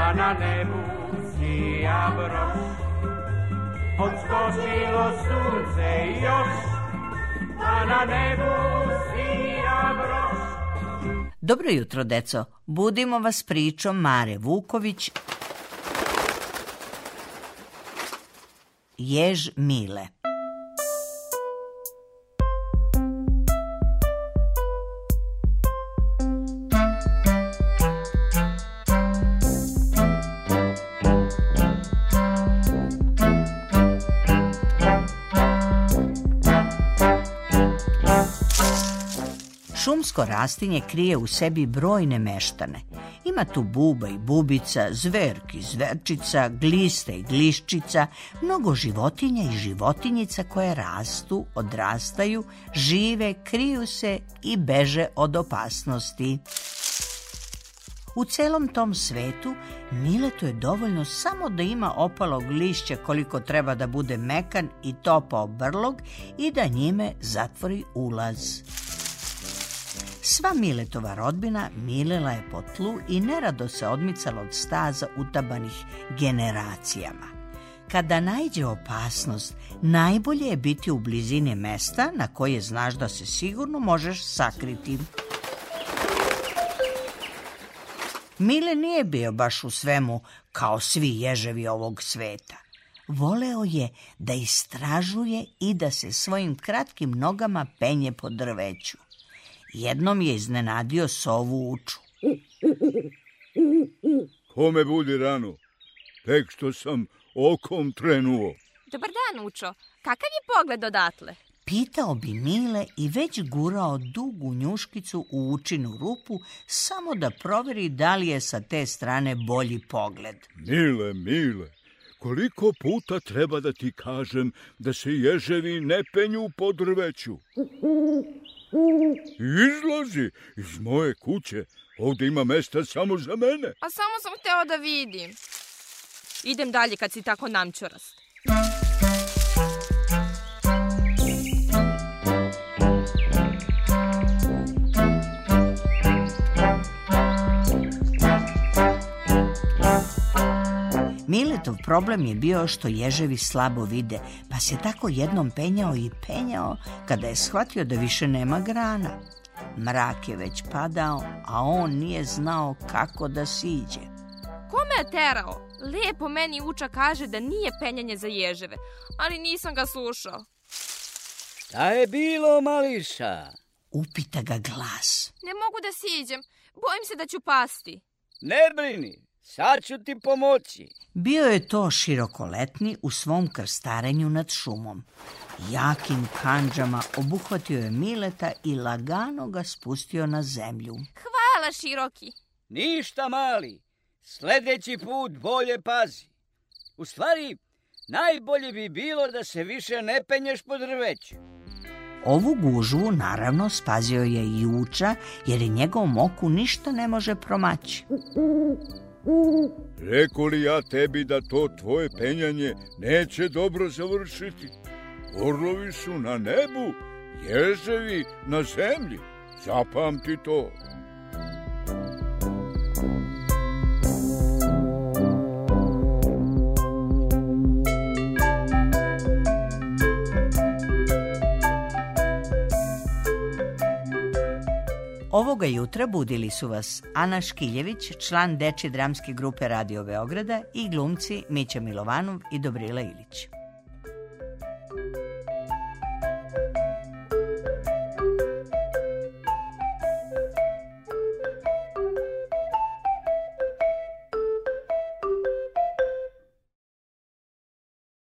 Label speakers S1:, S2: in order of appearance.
S1: pa na nebu sija broš. Odskočilo sunce još, pa na nebu sija broš.
S2: Dobro jutro, deco. Budimo vas pričom Mare Vuković, Jež Mile. Šumsko rastinje krije u sebi brojne meštane. Ima tu buba i bubica, zverk i zverčica, gliste i gliščica, mnogo životinja i životinjica koje rastu, odrastaju, žive, kriju se i beže od opasnosti. U celom tom svetu Miletu je dovoljno samo da ima opalog lišća koliko treba da bude mekan i topao brlog i da njime zatvori ulaz. Sva Miletova rodbina milela je po tlu i nerado se odmicala od staza utabanih generacijama. Kada naiđe opasnost, najbolje je biti u blizini mesta na koje znaš da se sigurno možeš sakriti. Mile nije bio baš u svemu kao svi ježevi ovog sveta. Voleo je da istražuje i da se svojim kratkim nogama penje po drveću. Jednom je iznenadio sovu Uču.
S3: Ko me budi rano? Tek što sam okom trenuo.
S4: Dobar dan, Učo. Kakav je pogled odatle?
S2: Pitao bi Mile i već gurao dugu njuškicu u Učinu rupu samo da proveri da li je sa te strane bolji pogled.
S3: Mile, koliko puta treba da ti kažem da se ježevi ne penju po drveću? Izlazi iz moje kuće. Ovdje ima mesta samo za mene.
S4: A samo sam hteo da vidim. Idem dalje kad si tako namćorast.
S2: Miletov problem je bio što ježevi slabo vide, pa se tako jednom penjao i penjao kada je shvatio da više nema grana. Mrak je već padao, a on nije znao kako da siđe.
S4: Ko me je terao? Lepo meni Uča kaže da nije penjanje za ježeve, ali nisam ga slušao.
S5: Šta je bilo, Mališa?
S2: Upita ga glas.
S4: Ne mogu da siđem, bojim se da ću pasti.
S5: Ne brini, sad ću ti pomoći.
S2: Bio je to širokoletni u svom krstarenju nad šumom. Jakim kandžama obuhvatio je Mileta i lagano ga spustio na zemlju.
S4: Hvala, Široki.
S5: Ništa, mali. Sljedeći put bolje pazi. U stvari, najbolje bi bilo da se više ne penješ po drveću.
S2: Ovu gužvu naravno spazio je i Uča, jer je njegovom oku ništa ne može promaći.
S3: Reku li ja tebi da to tvoje penjanje neće dobro završiti? Orlovi su na nebu, ježevi na zemlji. Zapamti to.
S2: Ovoga jutra budili su vas Ana Škiljević, član dečje dramske grupe Radio Beograda, i glumci Mića Milovanov i Dobrila Ilić.